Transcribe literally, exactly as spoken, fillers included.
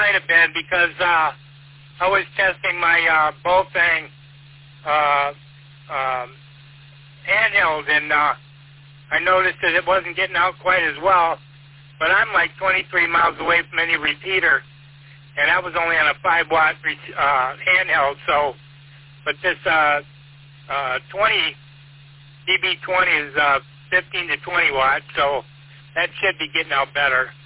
might have been because uh, I was testing my uh, Bofang uh, um, handheld, and uh, I noticed that it wasn't getting out quite as well. But I'm like twenty-three miles away from any repeater, and I was only on a five watt uh, handheld. So, but this uh, uh, twenty D B twenty is uh, fifteen to twenty watts, so that should be getting out better.